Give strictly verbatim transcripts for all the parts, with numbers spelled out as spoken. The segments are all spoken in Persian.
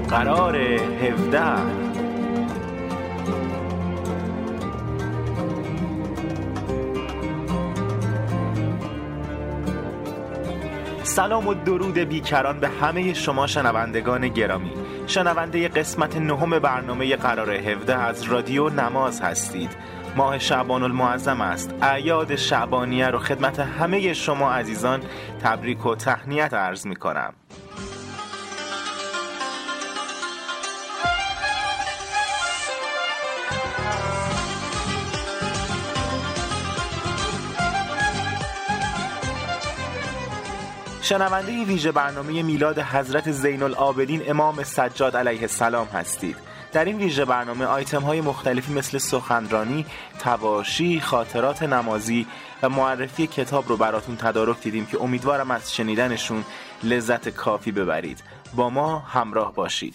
قرار هفده. سلام و درود بیکران به همه شما شنوندگان گرامی. شنونده قسمت نهم برنامه قرار هفده از رادیو نماز هستید. ماه شعبان المعظم است. اعیاد شعبانیه رو خدمت همه شما عزیزان تبریک و تهنیت عرض می کنم. شنونده ویژه برنامه میلاد حضرت زین العابدین امام سجاد علیه السلام هستید. در این ویژه برنامه آیتم های مختلفی مثل سخنرانی، تواشی، خاطرات نمازی و معرفی کتاب رو براتون تدارک دیدیم که امیدوارم از شنیدنشون لذت کافی ببرید. با ما همراه باشید.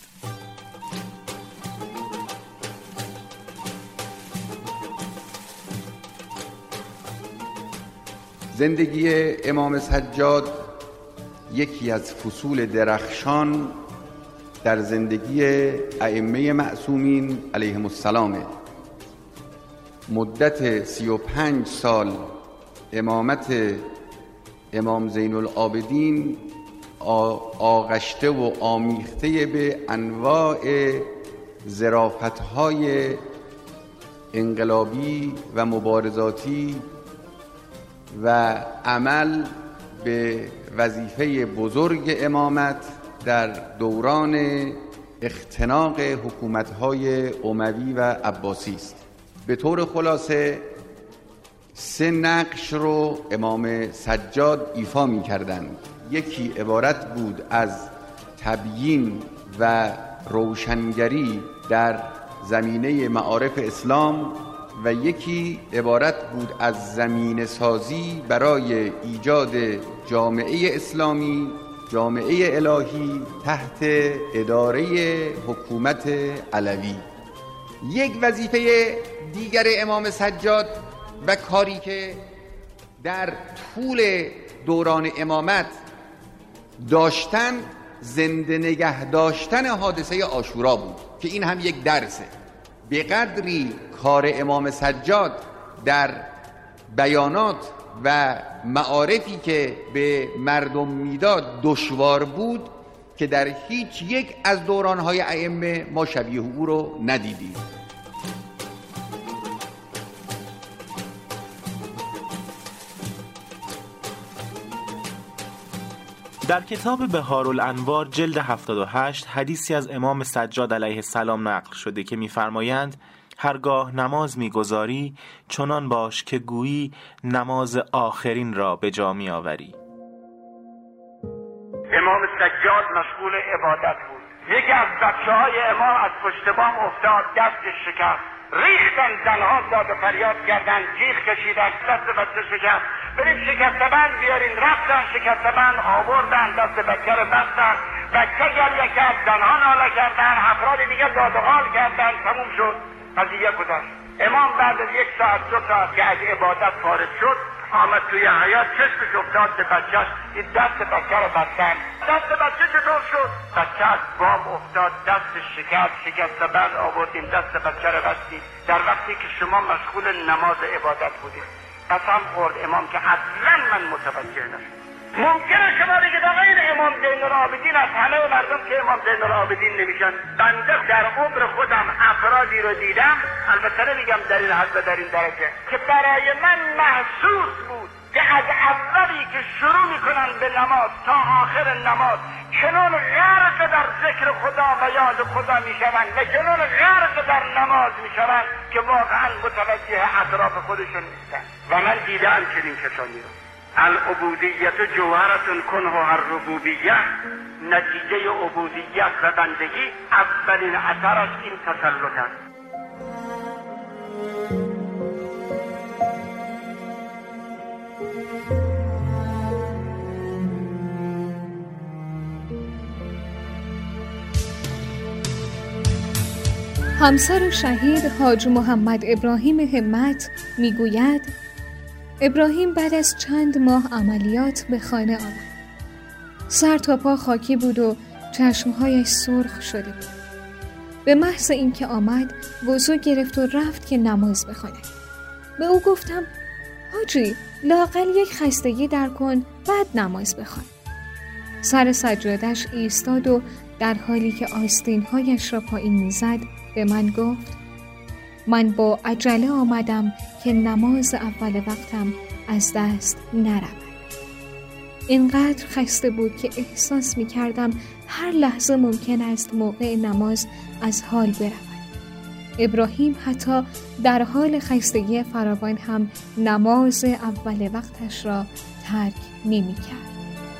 زندگی امام سجاد یکی از فصول درخشان در زندگی ائمه معصومین علیهم السلام. مدت سی و پنج سال امامت امام زین العابدین آغشته و آمیخته به انواع ظرافت‌های انقلابی و مبارزاتی و عمل به وظیفه بزرگ امامت در دوران اختناق حکومت‌های اموی و عباسی است. به طور خلاصه سه نقش رو امام سجاد ایفا می‌کردند. یکی عبارت بود از تبیین و روشنگری در زمینه معارف اسلام و یکی عبارت بود از زمینه سازی برای ایجاد جامعه اسلامی، جامعه الهی تحت اداره حکومت علوی. یک وظیفه دیگر امام سجاد و کاری که در طول دوران امامت داشتن زنده نگه داشتن حادثه عاشورا بود که این هم یک درسه. به قدری کار امام سجاد در بیانات و معارفی که به مردم میداد دشوار بود که در هیچ یک از دورانهای ائمه ما شبیه او رو ندیدیم. در کتاب بهارالانوار جلد هفتاد و هشت حدیثی از امام سجاد علیه السلام نقل شده که می‌فرمایند هرگاه نماز می‌گذاری چنان باش که گویی نماز آخرین را به جا می‌آوری. امام سجاد مشغول عبادت بود. یکی از بچه‌های امام از پشت بام افتاد، دستش شکست. ریختن، زنها داد و فریاد کردن، جیغ کشیدن، دست بچه شکست. بریم شکسته بند بیارین. رفتن شکسته بند آوردن، دست بچه رو بستن. بچه گریه کرد، زنها ناله کردن، افراد دیگه داد و غال کردن. تموم شد، قضیه گذشت. امام بعد از یک ساعت دو ساعت که از عبادت فارغ شد آمد توی حیاط، چشمش افتاد به بچهش، این دست بچه رو بستن. دست بچه چطور شد؟ بچه از بام افتاد، دستش شکست، شکسته بند آوردیم، دست بچه رو بستیم در وقتی که شما مشغول نماز عبادت بودید. قسم خورد امام که اصلا من متوجه نشد. ممکنه شما بگید آقا این امام زین العابدین از همه مردم که امام زین العابدین نمیشن. بنده در عمر خودم افرادی رو دیدم، البته نمیگم در این حد و در این درجه، که برای من محسوس بود که از اولی که شروع میکنن به نماز تا آخر نماز چنان غرق در ذکر خدا و یاد خدا میشوند و چنان غرق در نماز میشوند که واقعا متوجه اطراف خودشون نیستن. و من دیدم چنین کسانی رو. العبودیت جوهرة کنها الربوبیه، نتیجه عبودیت و بندگی اولین اثرش این تسلط است. همسر شهید حاج محمد ابراهیم همت میگوید ابراهیم بعد از چند ماه عملیات به خانه آمد. سر تا پا خاکی بود و چشمهایش سرخ شده بود. به محض اینکه آمد وضو گرفت و رفت که نماز بخواند. به او گفتم حاجی لااقل یک خستگی در کن بعد نماز بخوان. سر سجادش ایستاد و در حالی که آستینهایش را پایین میزد به من گفت من با عجله آمدم که نماز اول وقتم از دست نرود. اینقدر خسته بود که احساس می کردم هر لحظه ممکن است موقع نماز از حال برود. ابراهیم حتی در حال خستگی فراوان هم نماز اول وقتش را ترک نمی کرد.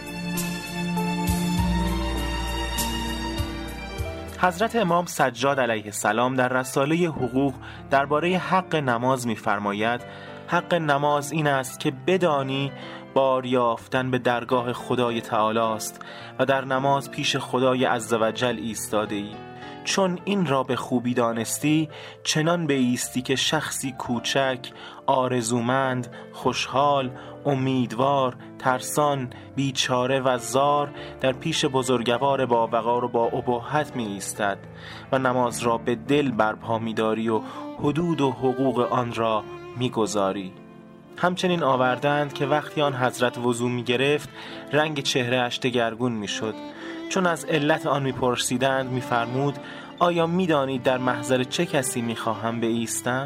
حضرت امام سجاد علیه السلام در رساله حقوق درباره حق نماز می‌فرماید حق نماز این است که بدانی بار یافتن به درگاه خدای تعالی است و در نماز پیش خدای عزوجل ایستاده ای. چون این را به خوبی دانستی چنان بایستی که شخصی کوچک، آرزومند، خوشحال، امیدوار، ترسان، بیچاره و زار در پیش بزرگوار با وقار و با ابهت می ایستد و نماز را به دل برپا می داری و حدود و حقوق آن را می گذاری. همچنین آوردند که وقتی آن حضرت وضو می گرفت رنگ چهره اش دگرگون می شد. چون از علت آن می پرسیدند می فرمود آیا می دانید در محضر چه کسی می خواهم بایستم؟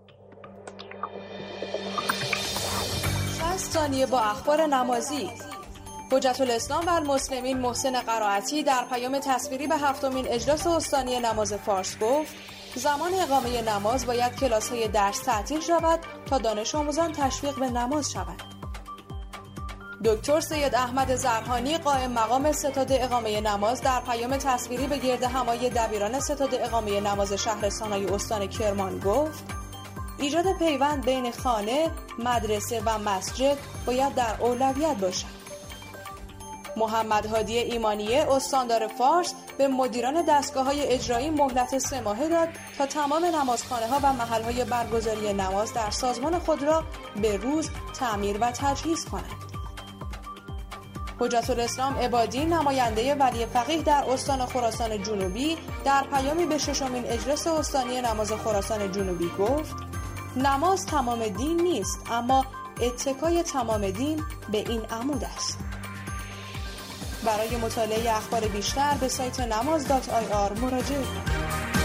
شصت ثانیه با اخبار نمازی. حجت الاسلام و المسلمین محسن قرائتی در پیام تصویری به هفتمین اجلاس استانی نماز فارس گفت زمان اقامه نماز باید کلاس‌های درس تعطیل شود تا دانش آموزان تشویق به نماز شوند. دکتر سید احمد زرهانی قائم مقام ستاد اقامه نماز در پیام تصویری به گرد همایی دبیران ستاد اقامه نماز شهرستان‌های استان کرمان گفت ایجاد پیوند بین خانه، مدرسه و مسجد باید در اولویت باشد. محمد هادی ایمانیه استاندار فارس به مدیران دستگاه‌های اجرایی مهلت سه ماهه داد تا تمام نمازخانه‌ها و محل‌های برگزاری نماز در سازمان خود را به روز تعمیر و تجهیز کنند. حجت الاسلام عبادی نماینده ولی فقیه در استان خراسان جنوبی در پیامی به ششمین اجلاس استانی نماز خراسان جنوبی گفت نماز تمام دین نیست اما اتکای تمام دین به این عمود است. برای مطالعه اخبار بیشتر به سایت نماز دات آی آر مراجعه کنید.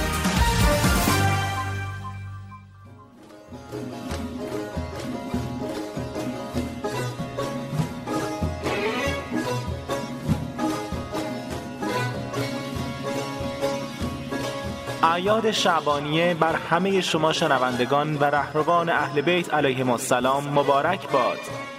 اعیاد شعبانیه بر همه شما شنوندگان و رهروان اهل بیت علیهم السلام مبارک باد.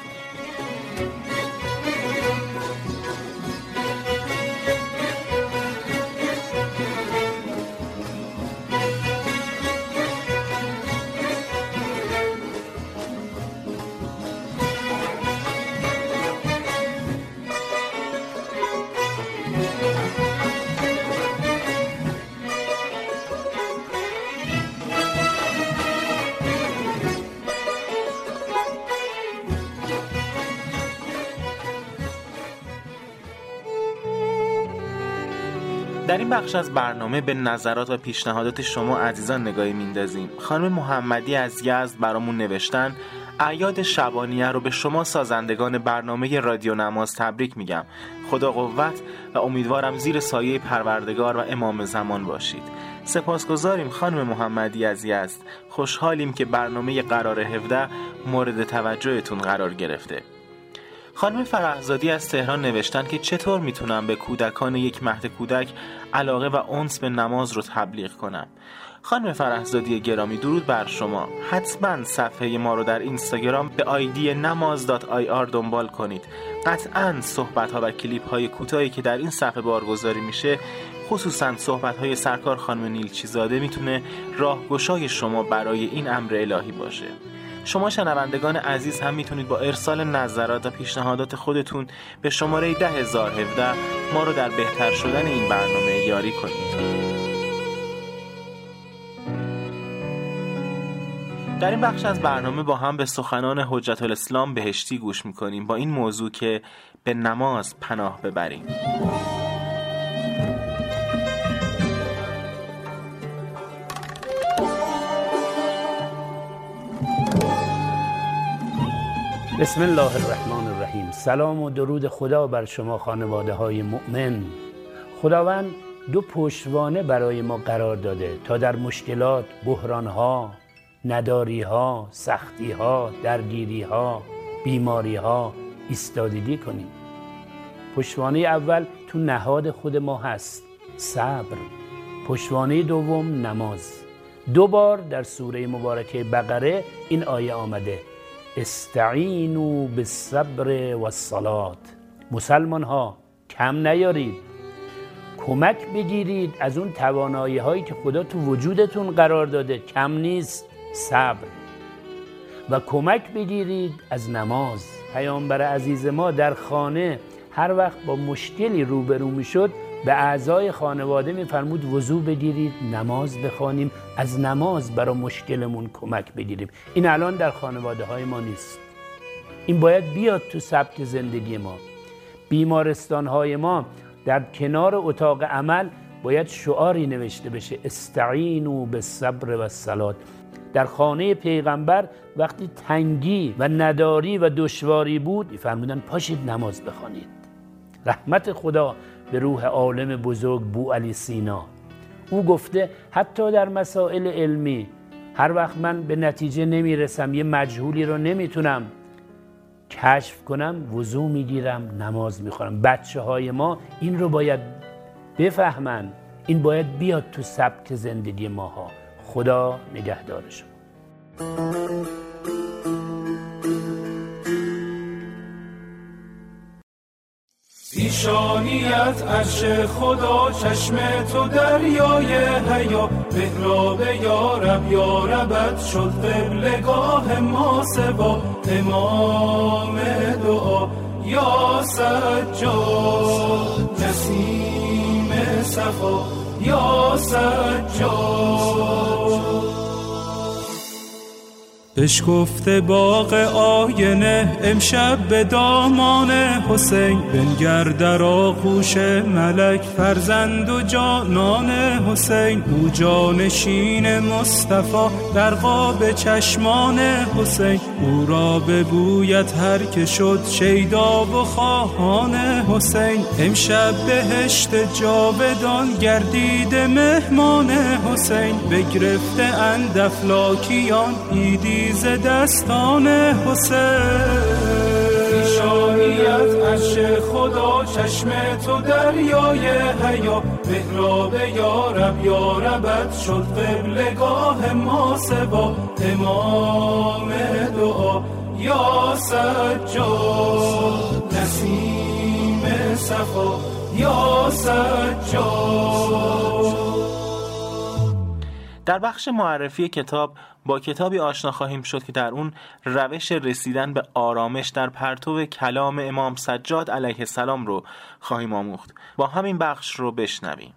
در این بخش از برنامه به نظرات و پیشنهادات شما عزیزان نگاهی میندازیم. خانم محمدی از یزد برامون نوشتن اعیاد شعبانیه رو به شما سازندگان برنامه رادیو نماز تبریک میگم. خدا قوت و امیدوارم زیر سایه پروردگار و امام زمان باشید. سپاسگزاریم خانم محمدی از یزد. خوشحالیم که برنامه قرار هفده مورد توجهتون قرار گرفته. خانم فرحزادی از تهران نوشتن که چطور میتونم به کودکان یک مهد کودک علاقه و انس به نماز رو تبلیغ کنم. خانم فرحزادی گرامی درود بر شما. حتما صفحه ما رو در اینستاگرام به آیدی نماز دات آی آر دنبال کنید. قطعاً صحبت‌ها و کلیپ‌های کوتاهی که در این صفحه بارگذاری میشه، خصوصاً صحبت‌های سرکار خانم نیلچی زاده میتونه راهگشای شما برای این امر الهی باشه. شما شنوندگان عزیز هم میتونید با ارسال نظرات و پیشنهادات خودتون به شماره ده هزار و هفده ما رو در بهتر شدن این برنامه یاری کنید. در این بخش از برنامه با هم به سخنان حجت الاسلام بهشتی گوش میکنیم با این موضوع که به نماز پناه ببریم. بسم الله الرحمن الرحیم. سلام و درود خدا بر شما خانواده های مؤمن. خداوند دو پشتوانه برای ما قرار داده تا در مشکلات، بحرانها، نداریها، سختیها، درگیریها، بیماریها ایستادگی کنیم. پشتوانه اول تو نهاد خود ما هست، صبر. پشتوانه دوم نماز. دو بار در سوره مبارکه بقره این آیه آمده: استعینوا بالصبر والصلاة. مسلمان ها کم نیارید، کمک بگیرید از اون توانایی هایی که خدا تو وجودتون قرار داده، کم نیست، صبر. و کمک بگیرید از نماز. پیامبر عزیز ما در خانه هر وقت با مشکلی روبرو میشد به اعضای خانواده میفرمود وضو بگیرید، نماز بخوانیم، از نماز برای مشکلمون کمک بگیریم. این الان در خانواده های ما نیست. این باید بیاد تو سبک زندگی ما. بیمارستان های ما در کنار اتاق عمل باید شعاری نوشته بشه: استعینوا بالصبر والصلاة. در خانه پیغمبر وقتی تنگی و نداری و دشواری بود میفرمودن پاشید نماز بخوانید. رحمت خدا به روح عالم بزرگ بو علی سینا. او گفته حتی در مسائل علمی هر وقت من به نتیجه نمیرسم، یه مجهولی رو نمیتونم کشف کنم، وضو میگیرم، نماز میخونم. بچه های ما این رو باید بفهمن. این باید بیاد تو سبک زندگی ماها. خدا نگهدارشون. پیشانیت عرش خدا، چشم تو دریای حیا، محراب یارب یاربت شد قبلگاه ما سبا، امام دعا یا سجاد، نسیم صفا یا سجاد. بشکفته باغ آینه امشب به دامان حسین، بنگر در آغوش ملک فرزند و جانان حسین، او جانشین مصطفی در قاب چشمان حسین، او را ببوید هر که شد شیدا و خواهان حسین، امشب بهشت جاودان گردید مهمان حسین، بگرفته اند افلاکیان ایدی ز دستان حسین. پیشانیت عرش خدا، چشم تو دریای حیا، محراب یارب یاربت شد قبلگاه ما سبا، امام دعا یا سجاد، نسیم صفا یا سجاد. در بخش معرفی کتاب با کتابی آشنا خواهیم شد که در اون روش رسیدن به آرامش در پرتو کلام امام سجاد علیه السلام رو خواهیم آموخت. با همین بخش رو بشنویم.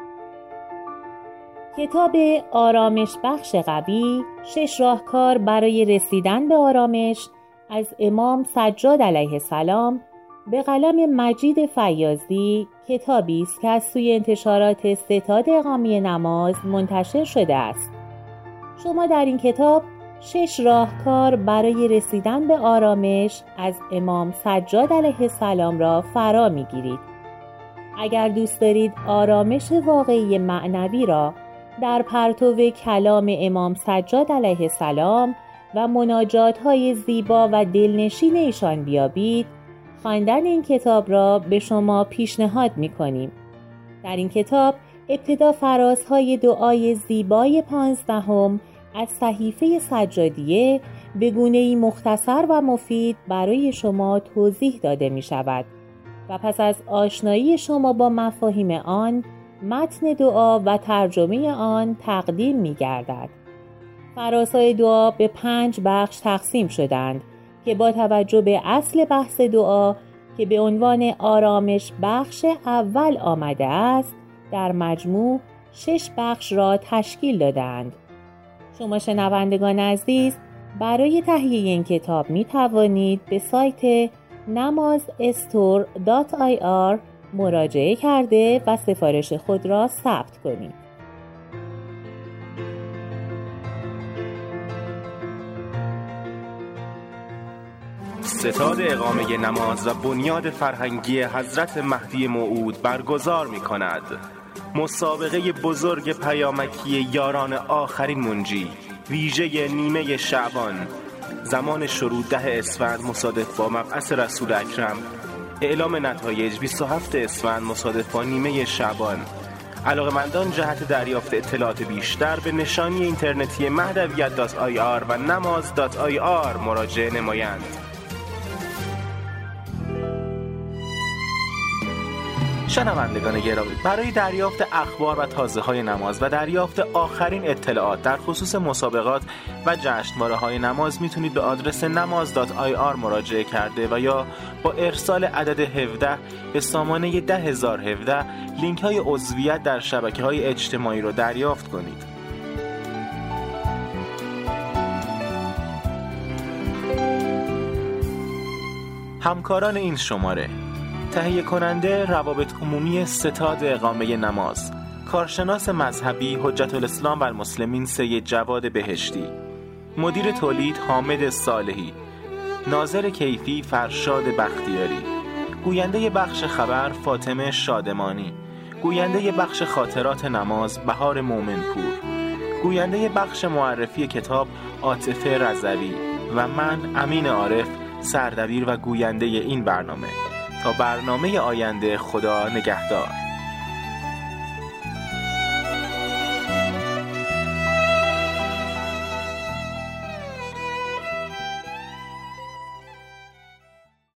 کتاب آرامش بخش قوی، شش راهکار برای رسیدن به آرامش از امام سجاد علیه السلام به قلم مجید فیاضی، کتابی است که از سوی انتشارات ستاد اقامی نماز منتشر شده است. شما در این کتاب شش راهکار برای رسیدن به آرامش از امام سجاد علیه السلام را فرا می‌گیرید. اگر دوست دارید آرامش واقعی معنوی را در پرتو کلام امام سجاد علیه السلام و مناجات‌های زیبا و دلنشین ایشان بیابید، خواندن این کتاب را به شما پیشنهاد می‌کنیم. در این کتاب ابتدا فرازهای دعای زیبای پانزدهم از صحیفه سجادیه به گونه‌ای مختصر و مفید برای شما توضیح داده می‌شود و پس از آشنایی شما با مفاهیم آن، متن دعا و ترجمه آن تقدیم می‌گردد. فرازهای دعا به پنج بخش تقسیم شدند که با توجه به اصل بحث دعا که به عنوان آرامش بخش اول آمده است، در مجموع شش بخش را تشکیل دادند. شما شنوندگان عزیز برای تهیه این کتاب می توانید به سایت نماز استور دات آی آر مراجعه کرده و سفارش خود را ثبت کنید. ستاد اقامه نماز و بنیاد فرهنگی حضرت مهدی موعود برگزار می کند مسابقه بزرگ پیامکی یاران آخرین منجی، ویژه نیمه شعبان. زمان شروع ده اسفند مصادف با مبعث رسول اکرم. اعلام نتایج بیست و هفت اسفند مصادف با نیمه شعبان. علاقه‌مندان جهت دریافت اطلاعات بیشتر به نشانی اینترنتی مهدویت دات آی آر و نماز دات آی آر مراجعه نمایند. شنوندگان گرامی، برای دریافت اخبار و تازه‌های نماز و دریافت آخرین اطلاعات در خصوص مسابقات و جشنواره‌های نماز میتونید به آدرس نماز دات آی آر مراجعه کرده و یا با ارسال عدد هفده به سامانه ده هزار و هفده لینک‌های عضویت در شبکه‌های اجتماعی رو دریافت کنید. همکاران این شماره: تهیه کننده روابط عمومی ستاد اقامه نماز، کارشناس مذهبی حجت الاسلام و المسلمین سید جواد بهشتی، مدیر تولید حامد صالحی، ناظر کیفی فرشاد بختیاری، گوینده بخش خبر فاطمه شادمانی، گوینده بخش خاطرات نماز بهار مومنپور، گوینده بخش معرفی کتاب عاطفه رضوی و من امین عارف سردبیر و گوینده این برنامه. تا برنامه آینده، خدا نگهدار.